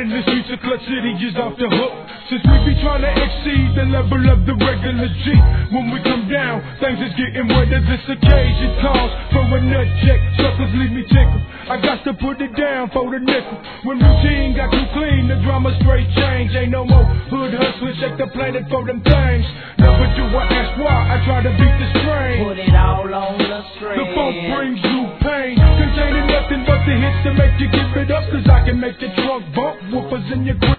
in the streets of Clutch City is off the hook. Since we be trying to exceed the level of the regular G. When we come down, things is getting wetter. This occasion calls for a nut check. Suckers leave me tickled. I got to put it down for the nickel. When routine got too clean, the drama straight change. Ain't no more hood hustlers, check the planet for them things. Never do I ask why, I try to beat the strain. Put it all on the string. The funk brings you pain, containing nothing but the hits to make you give it up. Cause I can make your trunk bump, woofers in your grip.